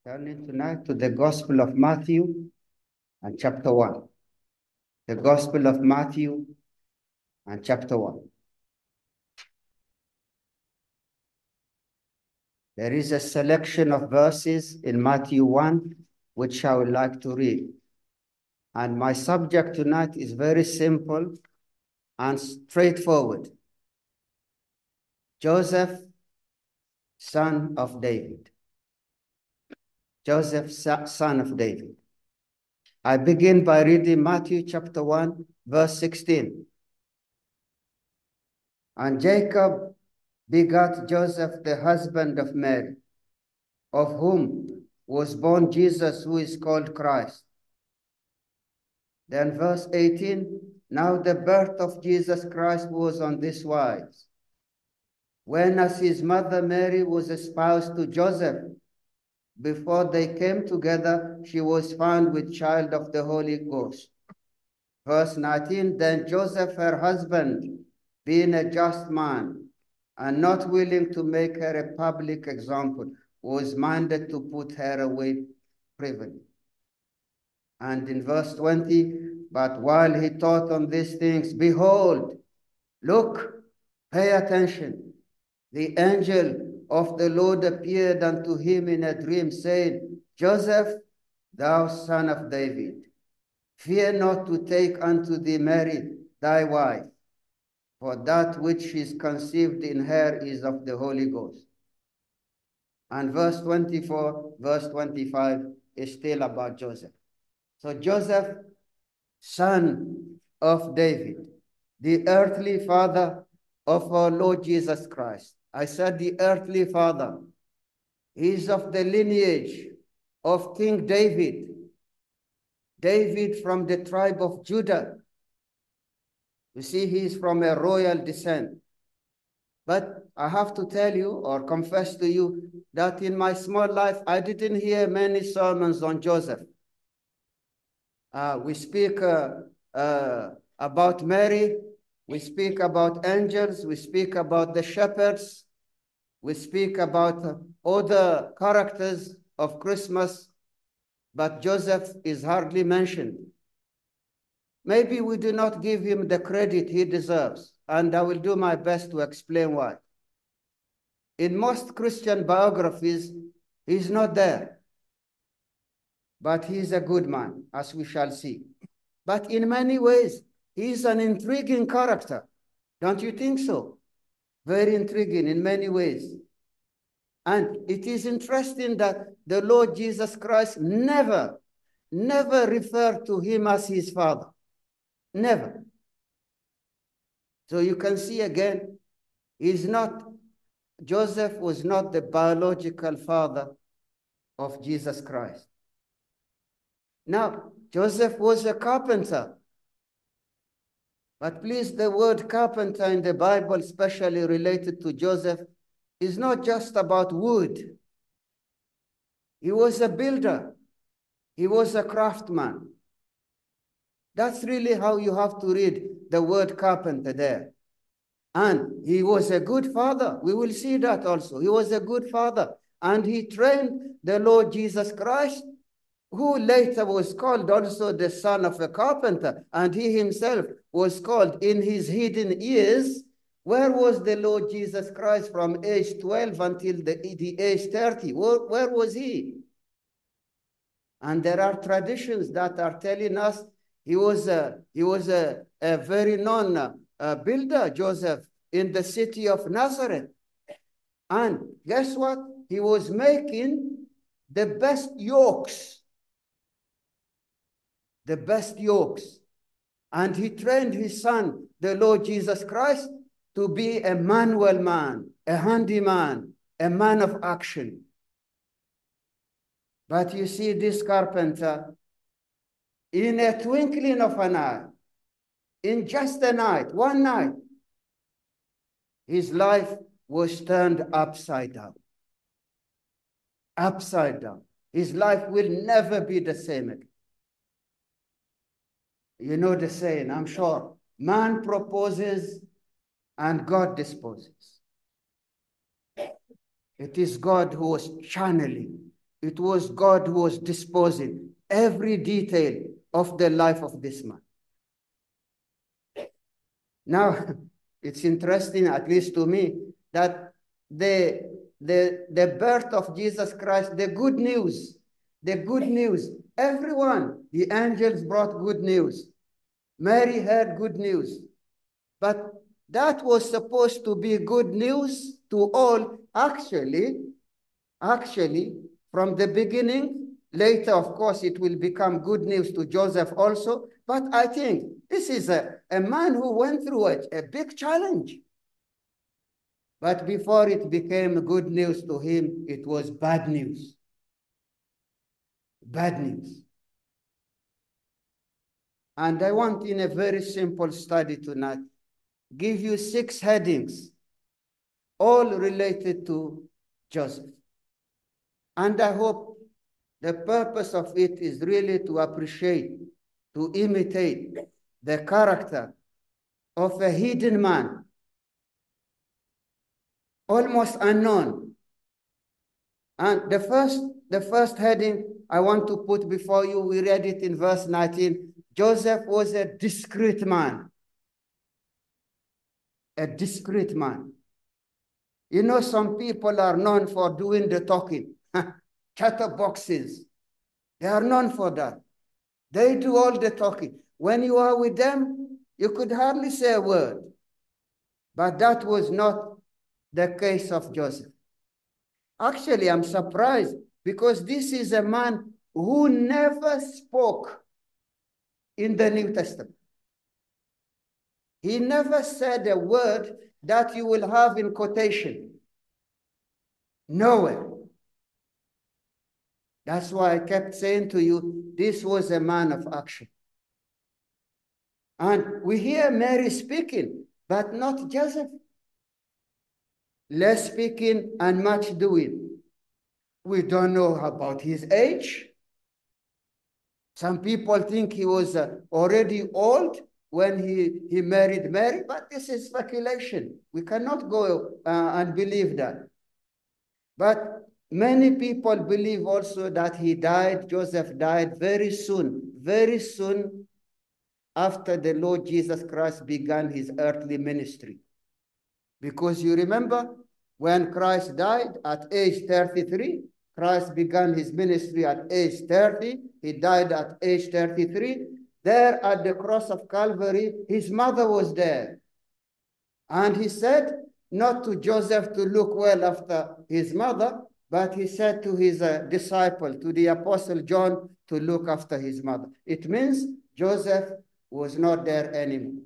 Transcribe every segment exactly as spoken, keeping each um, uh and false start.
Turning tonight to the Gospel of Matthew and chapter one. The Gospel of Matthew and chapter one. There is a selection of verses in Matthew one which I would like to read. And my subject tonight is very simple and straightforward. Joseph, son of David. Joseph, son of David. I begin by reading Matthew chapter one, verse sixteen. And Jacob begat Joseph, the husband of Mary, of whom was born Jesus, who is called Christ. Then verse eighteen, now the birth of Jesus Christ was on this wise. When as his mother Mary was espoused to Joseph, before they came together, she was found with child of the Holy Ghost. Verse nineteen, then Joseph, her husband, being a just man, and not willing to make her a public example, was minded to put her away privily. And in verse twenty, but while he thought on these things, behold, look, pay attention, the angel of the Lord appeared unto him in a dream, saying, Joseph, thou son of David, fear not to take unto thee Mary thy wife, for that which is conceived in her is of the Holy Ghost. And verse twenty-four, verse twenty-five is still about Joseph. So Joseph, son of David, the earthly father of our Lord Jesus Christ. I said the earthly father. He is of the lineage of King David. David from the tribe of Judah. You see, he is from a royal descent. But I have to tell you or confess to you that in my small life, I didn't hear many sermons on Joseph. Uh, we speak uh, uh, about Mary, we speak about angels, we speak about the shepherds, we speak about uh, other characters of Christmas, but Joseph is hardly mentioned. Maybe we do not give him the credit he deserves, and I will do my best to explain why. In most Christian biographies, he's not there, but he's a good man, as we shall see. But in many ways, he's an intriguing character. Don't you think so? Very intriguing in many ways. And it is interesting that the Lord Jesus Christ never, never referred to him as his father. Never. So you can see again, he's not, Joseph was not the biological father of Jesus Christ. Now, Joseph was a carpenter. But please, the word carpenter in the Bible, especially related to Joseph, is not just about wood. He was a builder. He was a craftsman. That's really how you have to read the word carpenter there. And he was a good father. We will see that also. He was a good father. And he trained the Lord Jesus Christ, who later was called also the son of a carpenter. And he himself was called in his hidden years. Where was the Lord Jesus Christ from age twelve until the, the age thirty? Where, where was he? And there are traditions that are telling us he was a, he was a, a very known uh, builder, Joseph, in the city of Nazareth. And guess what? He was making the best yokes. The best yokes. And he trained his son, the Lord Jesus Christ, to be a manual man, a handyman, a man of action. But you see, this carpenter, in a twinkling of an eye, in just a night, one night, his life was turned upside down. Upside down. His life will never be the same again. You know the saying, I'm sure. Man proposes and God disposes. It is God who was channeling. It was God who was disposing every detail of the life of this man. Now, it's interesting, at least to me, that the, the, the birth of Jesus Christ, the good news, the good news, everyone, the angels brought good news. Mary heard good news. But that was supposed to be good news to all. Actually, actually, from the beginning, later, of course, it will become good news to Joseph also. But I think this is a, a man who went through a, a big challenge. But before it became good news to him, it was bad news. Bad news. And I want, in a very simple study tonight, give you six headings, all related to Joseph. And I hope the purpose of it is really to appreciate, to imitate the character of a hidden man, almost unknown. And the first, the first heading I want to put before you, we read it in verse nineteen. Joseph was a discreet man. A discreet man. You know, some people are known for doing the talking, chatterboxes. They are known for that. They do all the talking. When you are with them, you could hardly say a word. But that was not the case of Joseph. Actually, I'm surprised because this is a man who never spoke in the New Testament. He never said a word that you will have in quotation. Nowhere. That's why I kept saying to you, this was a man of action. And we hear Mary speaking, but not Joseph. Less speaking and much doing. We don't know about his age. Some people think he was uh, already old when he, he married Mary, but this is speculation. We cannot go uh, and believe that. But many people believe also that he died, Joseph died very soon, very soon after the Lord Jesus Christ began his earthly ministry. Because you remember, when Christ died at age thirty-three, Christ began his ministry at age thirty. He died at age thirty-three. There at the cross of Calvary, his mother was there. And he said, not to Joseph to look well after his mother, but he said to his uh, disciple, to the apostle John, to look after his mother. It means Joseph was not there anymore.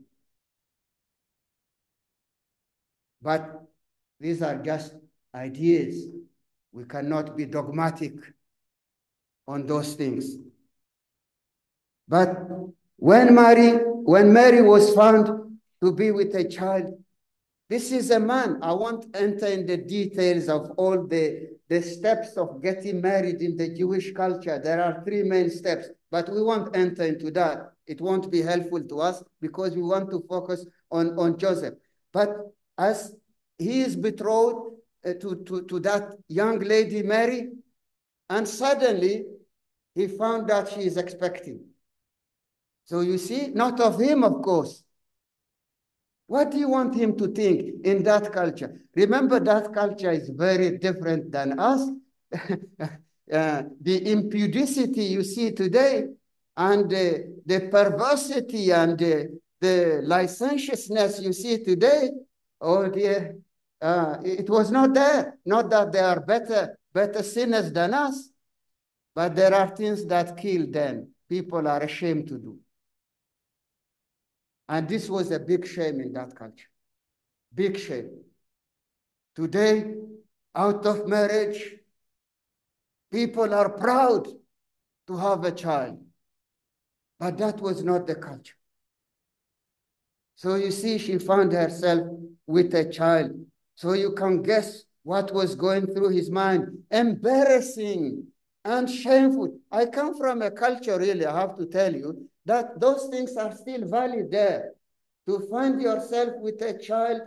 But these are just ideas. We cannot be dogmatic on those things. But when Mary, when Mary was found to be with a child, this is a man. I won't enter in the details of all the, the steps of getting married in the Jewish culture. There are three main steps, but we won't enter into that. It won't be helpful to us because we want to focus on, on Joseph. But as he is betrothed uh, to, to, to that young lady, Mary, and suddenly he found that she is expecting. So you see, not of him, of course. What do you want him to think in that culture? Remember, that culture is very different than us. uh, the impudicity you see today and uh, the perversity and uh, the licentiousness you see today, oh dear, uh, it was not there. Not that they are better, better sinners than us, but there are things that kill them. People are ashamed to do. And this was a big shame in that culture. Big shame. Today, out of marriage, people are proud to have a child. But that was not the culture. So you see, she found herself with a child. So you can guess what was going through his mind. Embarrassing and shameful. I come from a culture, really, I have to tell you, that those things are still valid there. To find yourself with a child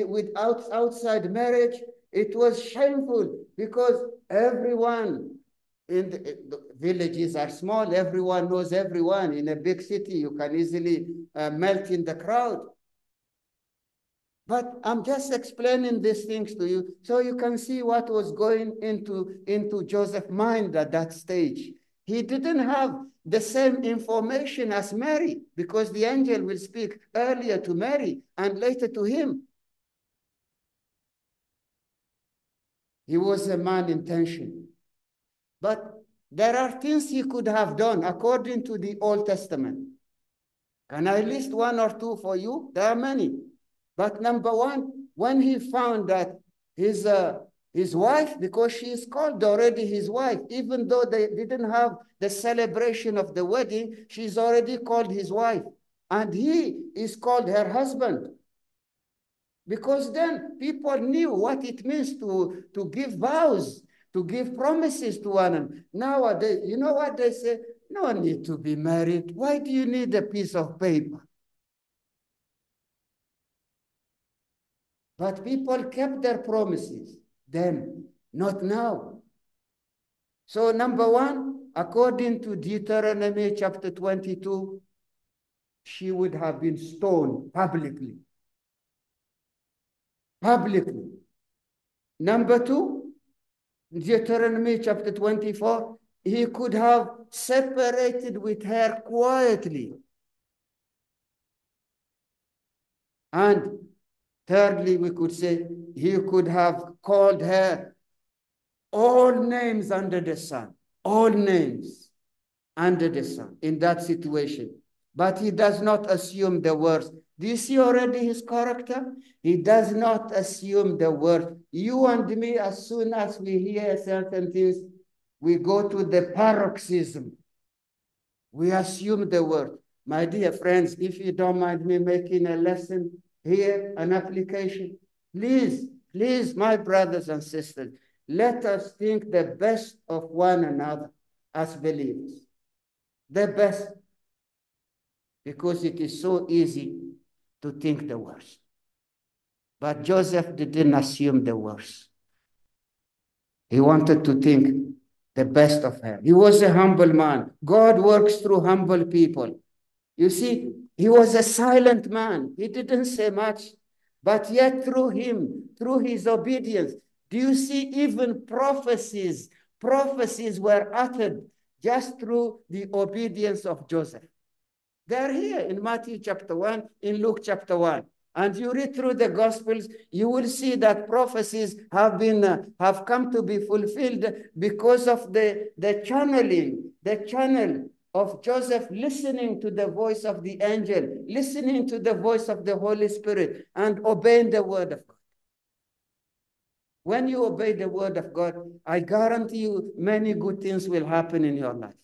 without outside marriage, it was shameful because everyone in the, the villages are small. Everyone knows everyone. In a big city, you can easily uh, melt in the crowd. But I'm just explaining these things to you so you can see what was going into, into Joseph's mind at that stage. He didn't have the same information as Mary, because the angel will speak earlier to Mary and later to him. He was a man in tension. But there are things he could have done according to the Old Testament. Can I list one or two for you? There are many. But number one, when he found that his, uh, his wife, because she is called already his wife, even though they didn't have the celebration of the wedding, she's already called his wife. And he is called her husband. Because then people knew what it means to, to give vows, to give promises to one another. Nowadays, you know what they say? No need to be married. Why do you need a piece of paper? But people kept their promises then, not now. So number one, according to Deuteronomy chapter twenty-two, she would have been stoned publicly. Publicly. Number two, Deuteronomy chapter twenty-four, he could have separated with her quietly. And thirdly, we could say he could have called her all names under the sun, all names under the sun in that situation. But he does not assume the worst. Do you see already his character? He does not assume the worst. You and me, as soon as we hear certain things, we go to the paroxysm. We assume the worst. My dear friends, if you don't mind me making a lesson here, an application, please, please, my brothers and sisters, let us think the best of one another as believers. The best. Because it is so easy to think the worst. But Joseph didn't assume the worst. He wanted to think the best of her. He was a humble man. God works through humble people. You see, he was a silent man. He didn't say much. But yet through him, through his obedience, do you see even prophecies, prophecies were uttered just through the obedience of Joseph. They're here in Matthew chapter one, in Luke chapter one. And you read through the Gospels, you will see that prophecies have been, uh, have come to be fulfilled because of the, the channeling, the channel of Joseph listening to the voice of the angel, listening to the voice of the Holy Spirit, and obeying the word of God. When you obey the word of God, I guarantee you many good things will happen in your life.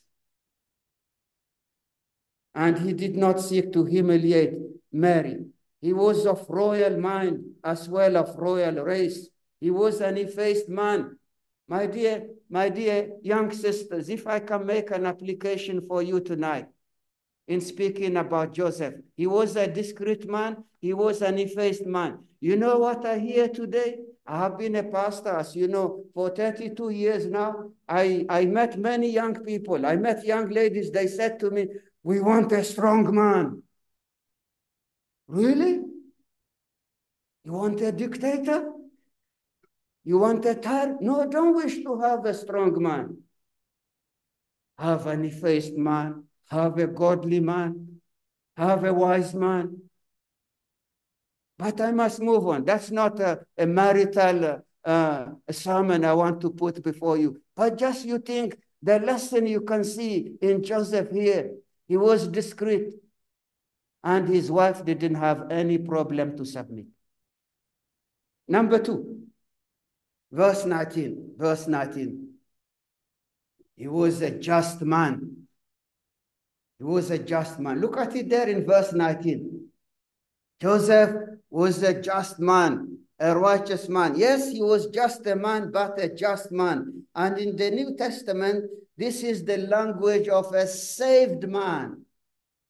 And he did not seek to humiliate Mary. He was of royal mind as well of royal race. He was an effaced man. My dear, my dear young sisters, if I can make an application for you tonight in speaking about Joseph, he was a discreet man. He was an effaced man. You know what I hear today? I have been a pastor, as you know, for thirty-two years now. I, I met many young people. I met young ladies. They said to me, we want a strong man. Really? You want a dictator? You want a tyrant? No, don't wish to have a strong man. Have an effaced man. Have a godly man. Have a wise man. But I must move on. That's not a, a marital uh, a sermon I want to put before you. But just you think the lesson you can see in Joseph here. He was discreet. And his wife didn't have any problem to submit. Number two, verse nineteen. Verse nineteen. He was a just man. He was a just man. Look at it there in verse nineteen. Joseph was a just man, a righteous man. Yes, he was just a man, but a just man. And in the New Testament, this is the language of a saved man.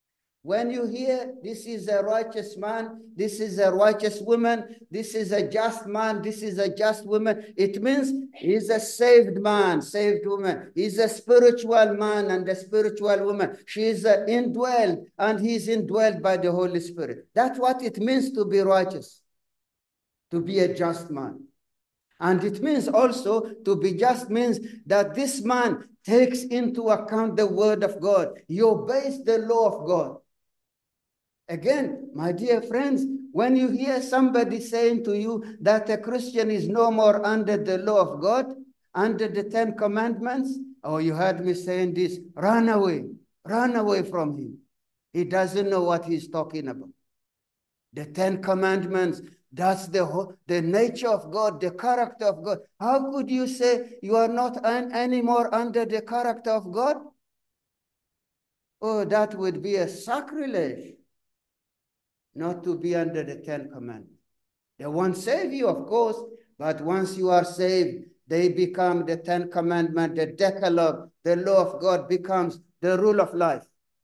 When you hear this is a righteous man, this is a righteous woman, this is a just man, this is a just woman, it means he's a saved man, saved woman. He's a spiritual man and a spiritual woman. She is uh, indwelled and he's indwelled by the Holy Spirit. That's what it means to be righteous, to be a just man. And it means also to be just means that this man takes into account the word of God. He obeys the law of God. Again, my dear friends, when you hear somebody saying to you that a Christian is no more under the law of God, under the Ten Commandments, oh, you heard me saying this, run away, run away from him. He doesn't know what he's talking about. The Ten Commandments, that's the, whole, the nature of God, the character of God. How could you say you are not an, anymore under the character of God? Oh, that would be a sacrilege. Not to be under the Ten Commandments. They won't save you, of course, but once you are saved, they become the Ten Commandments, the Decalogue, the law of God becomes the rule of life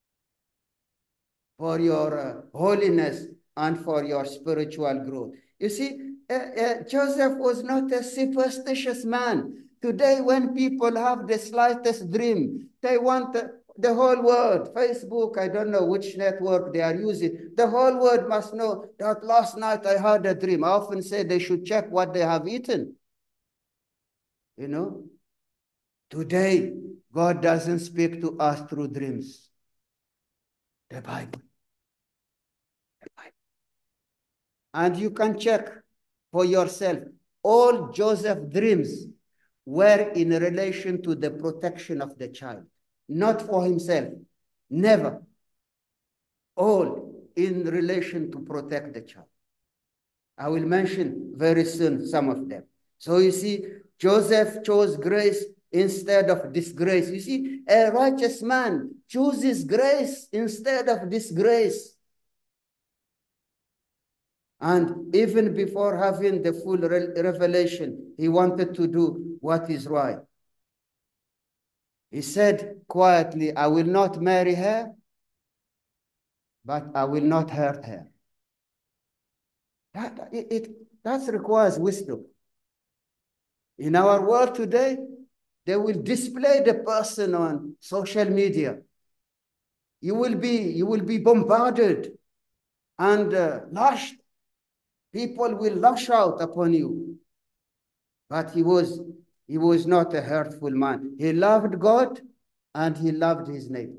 for your uh, holiness and for your spiritual growth. You see, uh, uh, Joseph was not a superstitious man. Today, when people have the slightest dream, they want uh, the whole world, Facebook, I don't know which network they are using, the whole world must know that last night I had a dream. I often say they should check what they have eaten. You know, today, God doesn't speak to us through dreams. The Bible. The Bible. And you can check for yourself. All Joseph's dreams were in relation to the protection of the child. Not for himself, never. All in relation to protect the child. I will mention very soon some of them. So you see, Joseph chose grace instead of disgrace. You see, a righteous man chooses grace instead of disgrace. And even before having the full re revelation, he wanted to do what is right. He said quietly, I will not marry her, but I will not hurt her. That, it, it, that requires wisdom. In our world today, they will display the person on social media. You will be, you will be bombarded and uh, lashed. People will lash out upon you. But he was He was not a hurtful man. He loved God and he loved his neighbor.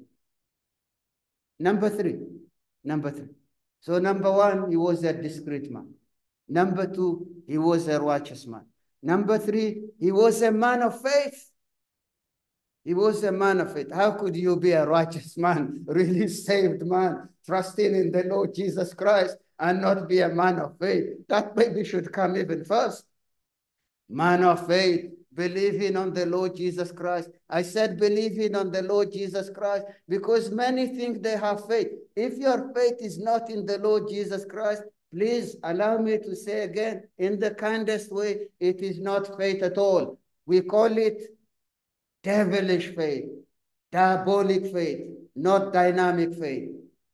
Number three. Number three. So number one, he was a discreet man. Number two, he was a righteous man. Number three, he was a man of faith. He was a man of faith. How could you be a righteous man, really saved man, trusting in the Lord Jesus Christ and not be a man of faith? That maybe should come even first. Man of faith, believing on the Lord Jesus Christ. I said believing on the Lord Jesus Christ because many think they have faith. If your faith is not in the Lord Jesus Christ, please allow me to say again, in the kindest way, it is not faith at all. We call it devilish faith, diabolic faith, not dynamic faith.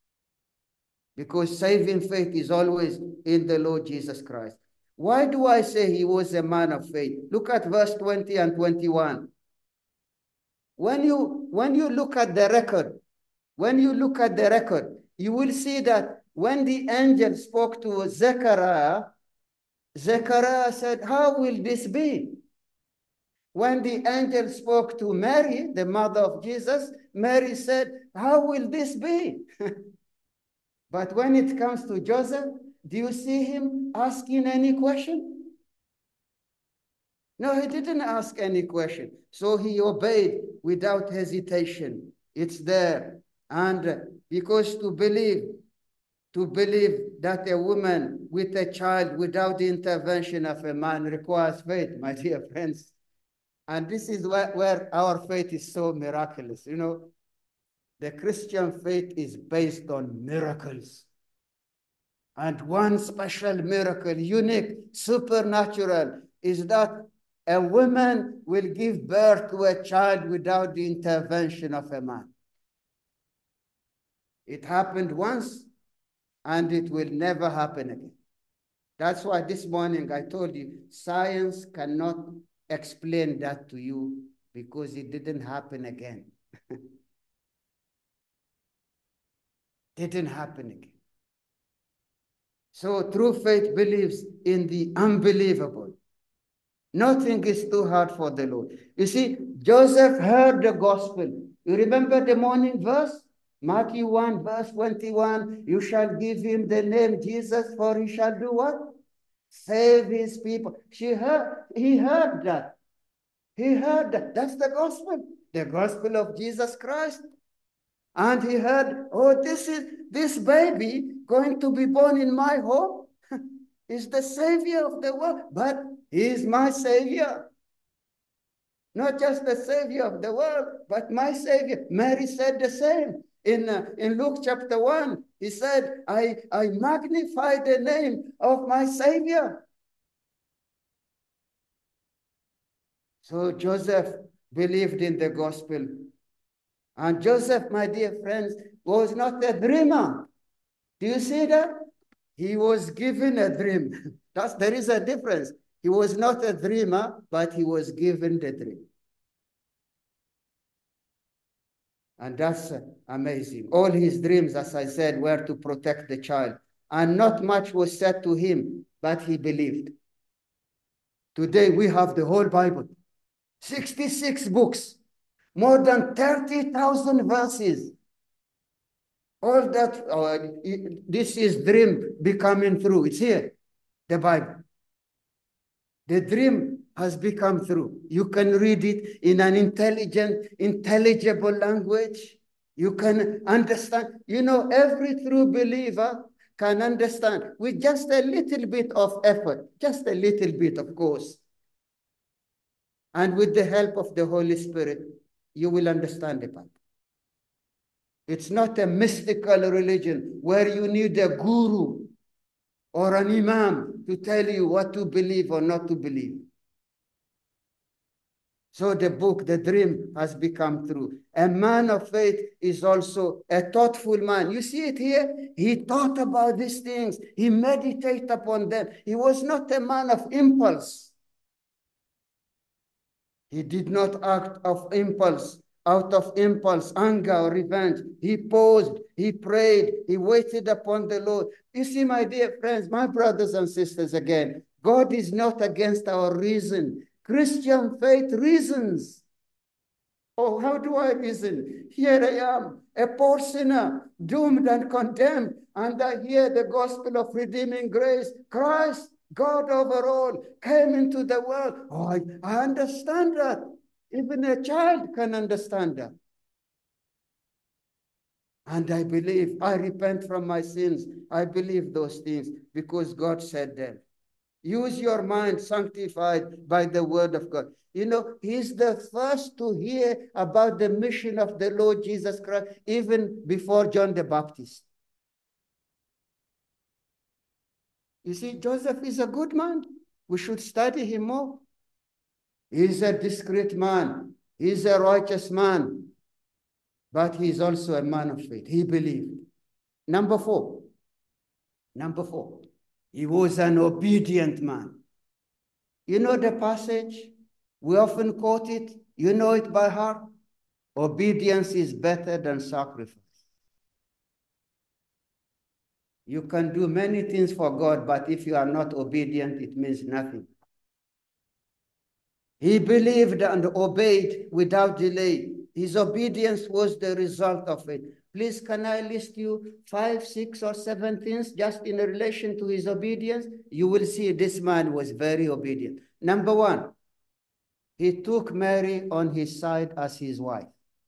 Because saving faith is always in the Lord Jesus Christ. Why do I say he was a man of faith? Look at verse twenty and twenty-one. When you, when you look at the record, when you look at the record, you will see that when the angel spoke to Zechariah, Zechariah said, how will this be? When the angel spoke to Mary, the mother of Jesus, Mary said, how will this be? But when it comes to Joseph, do you see him asking any question? No, he didn't ask any question. So he obeyed without hesitation. It's there. And because to believe, to believe that a woman with a child without the intervention of a man requires faith, my dear friends. And this is where, where our faith is so miraculous. You know, the Christian faith is based on miracles. And one special miracle, unique, supernatural, is that a woman will give birth to a child without the intervention of a man. It happened once, and it will never happen again. That's why this morning I told you, science cannot explain that to you because it didn't happen again. Didn't happen again. So true faith believes in the unbelievable. Nothing is too hard for the Lord. You see, Joseph heard the gospel. You remember the morning verse? Matthew one, verse twenty-one, you shall give him the name Jesus, for he shall do what? Save his people. She heard, he heard that. He heard that. That's the gospel. The gospel of Jesus Christ. And he heard, oh, this is this baby going to be born in my home. He's the savior of the world, but he is my savior. Not just the savior of the world, but my savior. Mary said the same. In, uh, in Luke chapter one, he said, I, I magnify the name of my savior. So Joseph believed in the gospel. And Joseph, my dear friends, was not a dreamer. Do you see that? He was given a dream. That's, there is a difference. He was not a dreamer, but he was given the dream. And that's uh, amazing. All his dreams, as I said, were to protect the child. And not much was said to him, but he believed. Today we have the whole Bible. sixty-six books. More than thirty thousand verses. All that, uh, this is dream becoming true. It's here, the Bible. The dream has become true. You can read it in an intelligent, intelligible language. You can understand. You know, every true believer can understand with just a little bit of effort, just a little bit, of course. And with the help of the Holy Spirit, you will understand the Bible. It's not a mystical religion where you need a guru or an imam to tell you what to believe or not to believe. So the book, the dream, has become true. A man of faith is also a thoughtful man. You see it here? He thought about these things. He meditated upon them. He was not a man of impulse. He did not act of impulse, out of impulse, anger, or revenge. He paused, he prayed, he waited upon the Lord. You see, my dear friends, my brothers and sisters, again, God is not against our reason. Christian faith reasons. Oh, how do I reason? Here I am, a poor sinner, doomed and condemned, and I hear the gospel of redeeming grace. Christ, God over all, came into the world. Oh, I, I understand that. Even a child can understand that. And I believe, I repent from my sins. I believe those things because God said them. Use your mind sanctified by the word of God. You know, he's the first to hear about the mission of the Lord Jesus Christ, even before John the Baptist. You see, Joseph is a good man. We should study him more. He's a discreet man. He's a righteous man. But he's also a man of faith. He believed. Number four. Number four. He was an obedient man. You know the passage? We often quote it. You know it by heart. Obedience is better than sacrifice. You can do many things for God, but if you are not obedient, it means nothing. He believed and obeyed without delay. His obedience was the result of it. Please, can I list you five, six, or seven things just in relation to his obedience? You will see this man was very obedient. Number one, he took Mary on his side as his wife.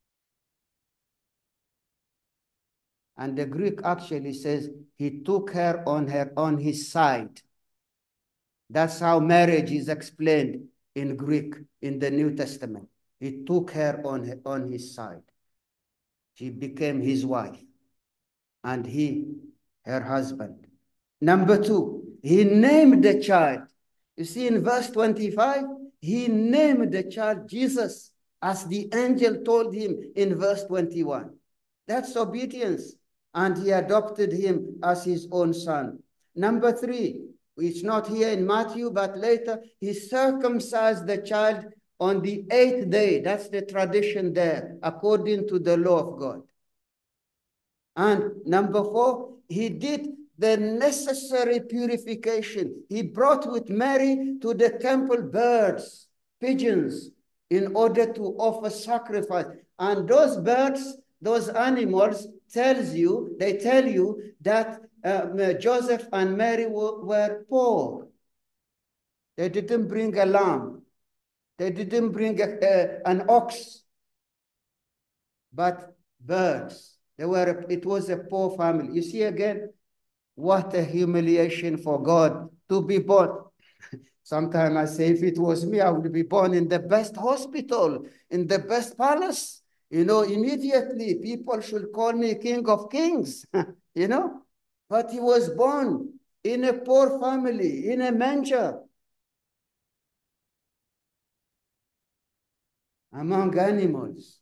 And the Greek actually says he took her on her on his side. That's how marriage is explained in Greek in the New Testament. He took her on, her, on his side. She became his wife, and he, her husband. Number two, he named the child. You see in verse twenty-five, he named the child Jesus, as the angel told him in verse twenty-one. That's obedience. and he adopted him as his own son. Number three, it's not here in Matthew, but later, he circumcised the child on the eighth day. That's the tradition there, according to the law of God. And number four, he did the necessary purification. He brought with Mary to the temple birds, pigeons, in order to offer sacrifice. And those birds, those animals, tells you, they tell you that uh, Joseph and Mary were, were poor. They didn't bring a lamb. They didn't bring a, uh, an ox, but birds. They were, a, it was a poor family. You see again, what a humiliation for God to be born. Sometimes I say, if it was me, I would be born in the best hospital, in the best palace. You know, immediately people should call me King of Kings, you know. But he was born in a poor family, in a manger, among animals.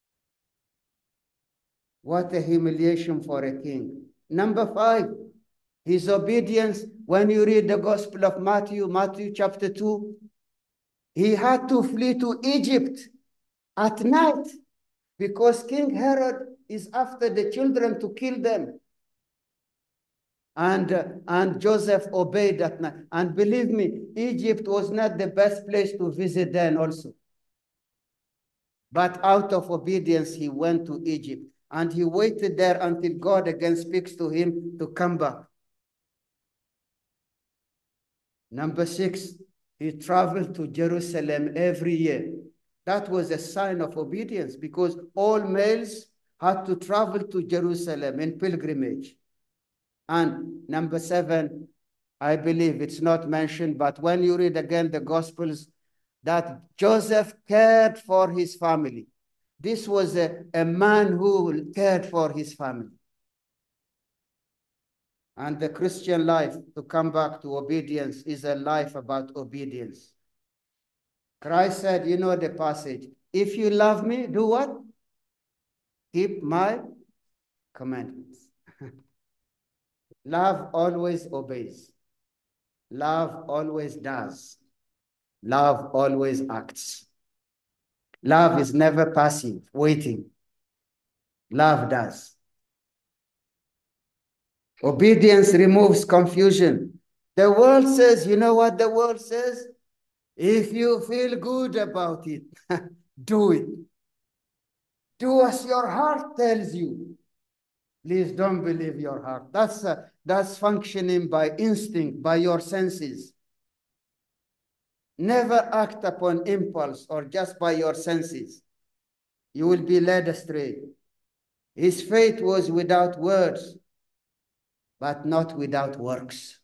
What a humiliation for a king. Number five, his obedience. When you read the Gospel of Matthew, Matthew chapter two, he had to flee to Egypt at night because King Herod is after the children to kill them. And, uh, and Joseph obeyed that night. And believe me, Egypt was not the best place to visit then also. But out of obedience, he went to Egypt. And he waited there until God again speaks to him to come back. Number six, he traveled to Jerusalem every year. That was a sign of obedience because all males had to travel to Jerusalem in pilgrimage. And number seven, I believe it's not mentioned, but when you read again the Gospels, that Joseph cared for his family. This was a, a man who cared for his family. And the Christian life, to come back to obedience, is a life about obedience. Christ said, you know the passage, if you love me, do what? Keep my commandments. Love always obeys. Love always does. Love always acts. Love is never passive, waiting. Love does. Obedience removes confusion. The world says, you know what the world says? If you feel good about it, do it. Do as your heart tells you. Please don't believe your heart. That's, uh, that's functioning by instinct, by your senses. Never act upon impulse or just by your senses. You will be led astray. His faith was without words, but not without works.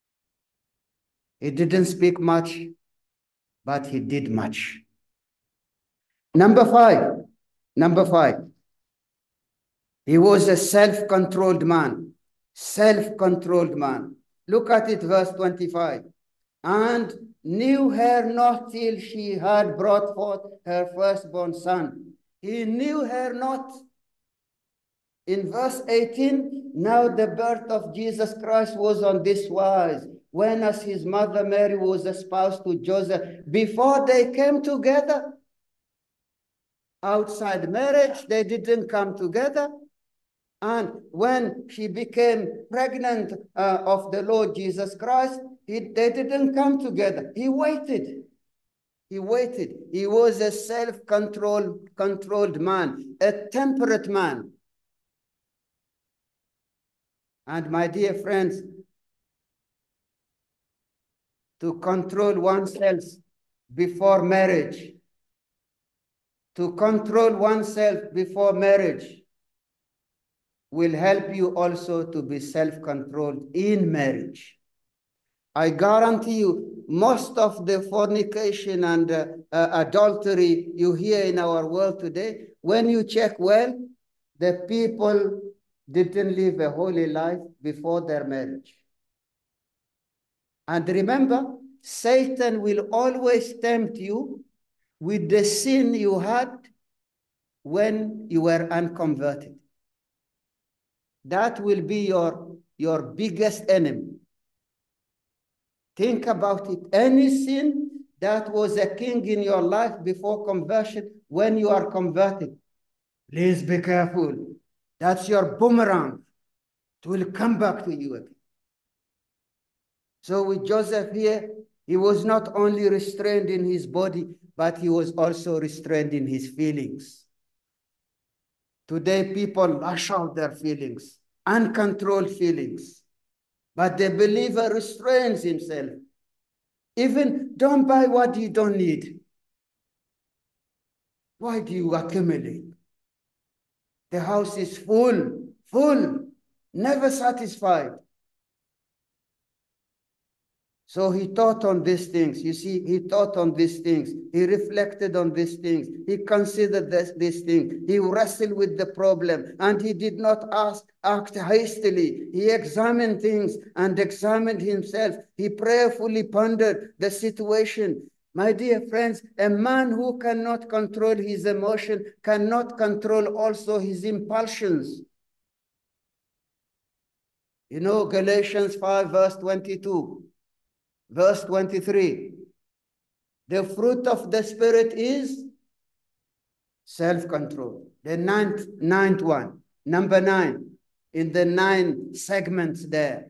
He didn't speak much, but he did much. Number five, number five, he was a self-controlled man, self-controlled man. Look at it, verse twenty-five. And knew her not till she had brought forth her firstborn son. He knew her not. In verse eighteen, now the birth of Jesus Christ was on this wise, when as his mother Mary was espoused to Joseph, before they came together. Outside marriage, they didn't come together. And when she became pregnant uh, of the Lord Jesus Christ, he, they didn't come together. He waited. He waited. He was a self-controlled controlled man, a temperate man. And my dear friends, to control oneself before marriage, to control oneself before marriage will help you also to be self-controlled in marriage. I guarantee you, most of the fornication and uh, uh, adultery you hear in our world today, when you check well, the people didn't live a holy life before their marriage. And remember, Satan will always tempt you with the sin you had when you were unconverted. that will be your, your biggest enemy. Think about it. Any sin that was a king in your life before conversion, when you are converted, please be careful. That's your boomerang. It will come back to you again. So with Joseph here, he was not only restrained in his body, but he was also restrained in his feelings. Today, people lash out their feelings, uncontrolled feelings. But the believer restrains himself. Even don't buy what you don't need. Why do you accumulate? The house is full, full, never satisfied. So he thought on these things. You see, he thought on these things. He reflected on these things. He considered this, these things. He wrestled with the problem, and he did not ask, act hastily. He examined things and examined himself. He prayerfully pondered the situation. My dear friends, a man who cannot control his emotion cannot control also his impulsions. You know, Galatians five, verse twenty-two. Verse twenty-three, the fruit of the Spirit is self-control. The ninth, ninth one, number nine, in the nine segments there.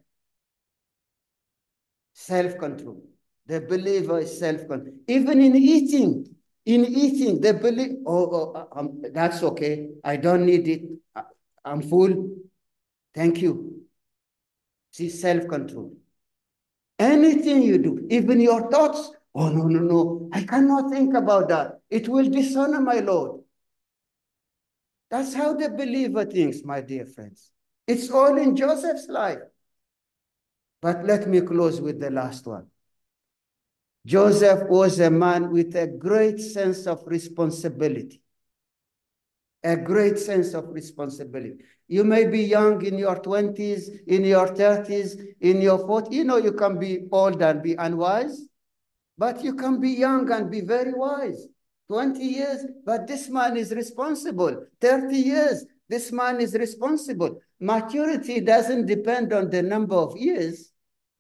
Self-control. The believer is self-control. Even in eating, in eating, the believer, oh, oh um, that's okay. I don't need it. I'm full. Thank you. See, self-control. Anything you do, even your thoughts, oh, no, no, no, I cannot think about that. It will dishonor my Lord. That's how the believer thinks, my dear friends. It's all in Joseph's life. But let me close with the last one. Joseph was a man with a great sense of responsibility. A great sense of responsibility. You may be young in your twenties, in your thirties, in your forties. You know, you can be old and be unwise, but you can be young and be very wise. twenty years, but this man is responsible. thirty years, this man is responsible. Maturity doesn't depend on the number of years.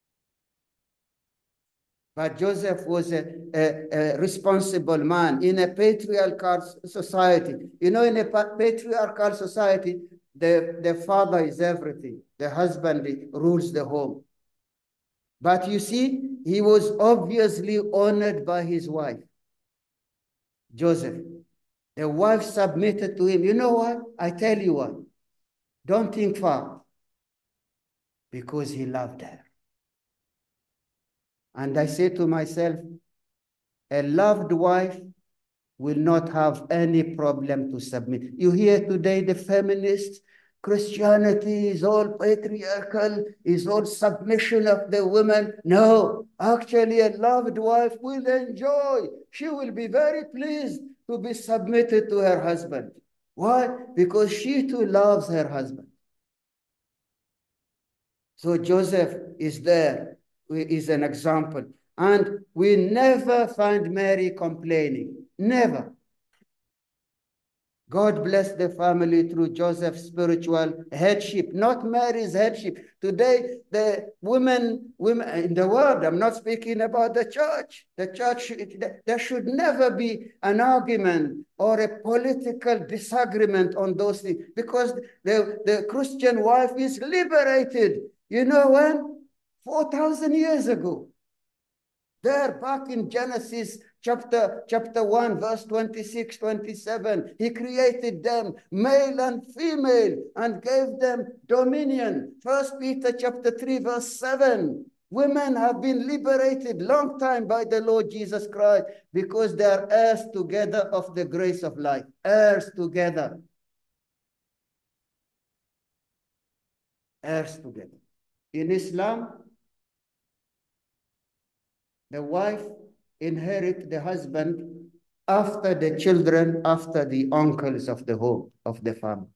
But Joseph was a, a, a responsible man in a patriarchal society. You know, in a patriarchal society, the, the father is everything. The husband rules the home. But you see, he was obviously honored by his wife, Joseph. The wife submitted to him. You know what? I tell you what. Don't think far. Because he loved her. And I say to myself, a loved wife will not have any problem to submit. You hear today the feminists, Christianity is all patriarchal, is all submission of the women. No, actually a loved wife will enjoy. She will be very pleased to be submitted to her husband. Why? Because she too loves her husband. So Joseph is there, is an example. And we never find Mary complaining. Never. God bless the family through Joseph's spiritual headship, not Mary's headship. Today, the women, women in the world, I'm not speaking about the church. The church, there should never be an argument or a political disagreement on those things, because the, the Christian wife is liberated. You know when? four thousand years ago. There, back in Genesis chapter, chapter one, verse twenty-six, twenty-seven, he created them, male and female, and gave them dominion. First Peter chapter three, verse seven. Women have been liberated long time by the Lord Jesus Christ because they are heirs together of the grace of life. Heirs together. Heirs together. In Islam, the wife inherits the husband after the children, after the uncles of the home, of the family.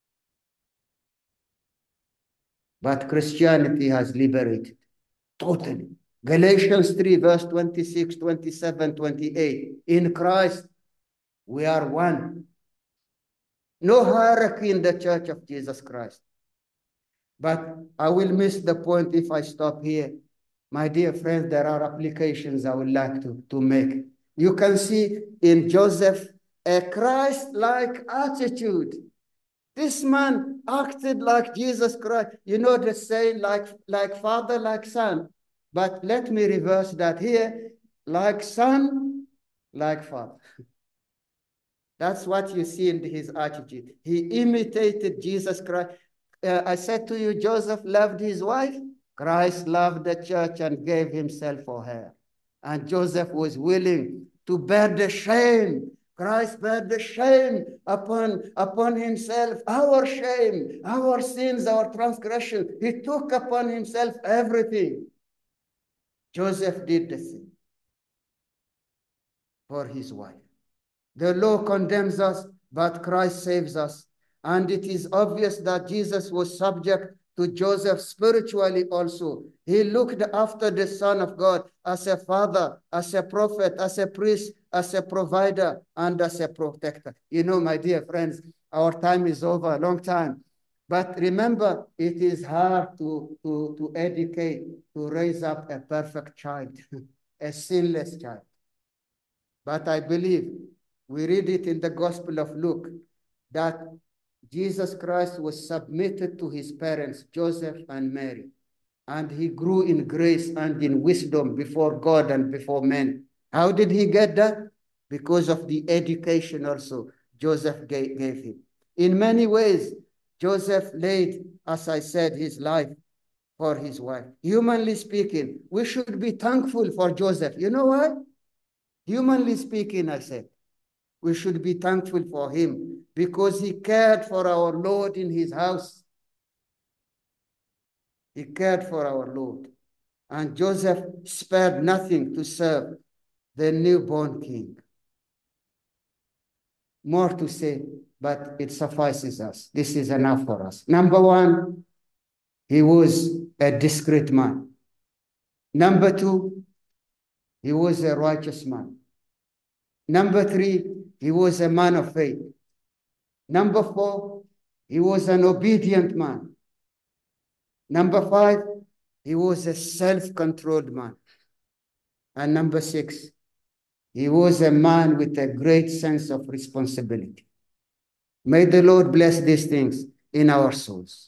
But Christianity has liberated totally. Galatians three, verse twenty-six, twenty-seven, twenty-eight. In Christ, we are one. No hierarchy in the church of Jesus Christ. But I will miss the point if I stop here. My dear friends, there are applications I would like to, to make. You can see in Joseph a Christ-like attitude. This man acted like Jesus Christ. You know the saying, like, like father, like son. But let me reverse that here, like son, like father. That's what you see in his attitude. He imitated Jesus Christ. Uh, I said to you, Joseph loved his wife. Christ loved the church and gave himself for her. And Joseph was willing to bear the shame. Christ bear the shame upon, upon himself, our shame, our sins, our transgression. He took upon himself everything. Joseph did the same for his wife. The law condemns us, but Christ saves us. And it is obvious that Jesus was subject to Joseph spiritually also. He looked after the Son of God as a father, as a prophet, as a priest, as a provider, and as a protector. You know, my dear friends, our time is over, a long time. But remember, it is hard to, to, to educate, to raise up a perfect child, a sinless child. But I believe, we read it in the Gospel of Luke, that Jesus Christ was submitted to his parents, Joseph and Mary, and he grew in grace and in wisdom before God and before men. How did he get that? Because of the education also Joseph gave, gave him. In many ways, Joseph laid, as I said, his life for his wife. Humanly speaking, we should be thankful for Joseph. You know why? Humanly speaking, I said, we should be thankful for him because he cared for our Lord in his house. He cared for our Lord. And Joseph spared nothing to serve the newborn king. More to say, but it suffices us. This is enough for us. Number one, he was a discreet man. Number two, he was a righteous man. Number three, he was a man of faith. Number four, he was an obedient man. Number five, he was a self-controlled man. And number six, he was a man with a great sense of responsibility. May the Lord bless these things in our souls.